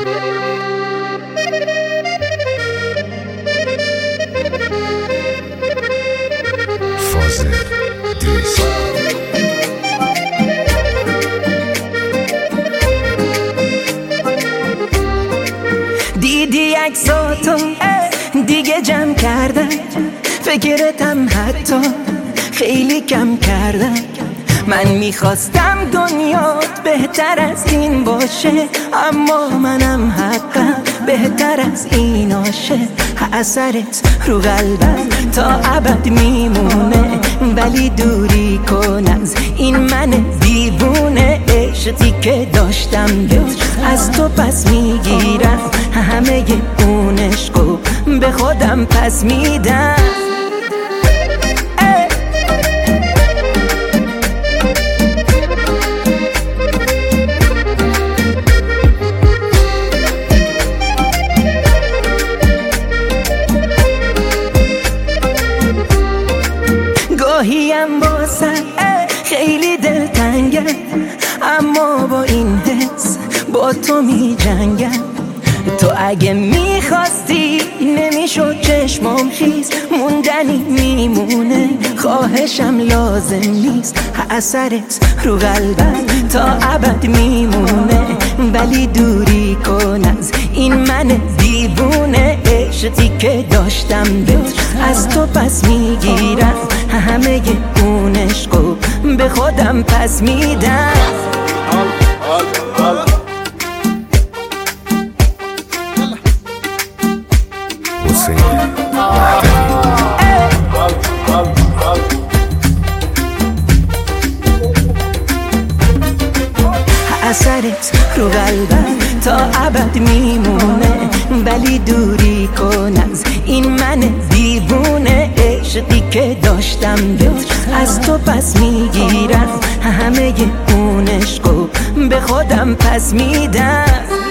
فاضل دریس دیدی عکساتو دیگه جمع کردم، فکرتم حتی خیلی کم کردم. من میخواستم دنیات بهتر از این باشه، اما منم حقم بهتر از این آشه. اثرت رو قلبم تا ابد میمونه، ولی دوری کن از این من دیوونه. عشقی که داشتم بهت از تو پس میگیرم، همه اون عشقو به خودم پس میدم. گاهیم واسه خیلی دلتنگم، اما با این حس با تو می جنگم. تو اگه میخواستی نمیشد چشمام خیز، موندنی میمونه، خواهشم لازم نیست. اثرت رو قلبم تا ابد میمونه، ولی دوری کن از این من دیوونه. عشقی که داشتم بهت از تو پس میگیرم، همه اون عشقو به خودم پس میدم. حسین مهدوی اثرت رو قلبم تا ابد میمونه، ولی دوری کن از این من دیوونه. عشقی که داشتم بهت از تو پس میگیرم، همه اون عشقو به خودم پس میدم.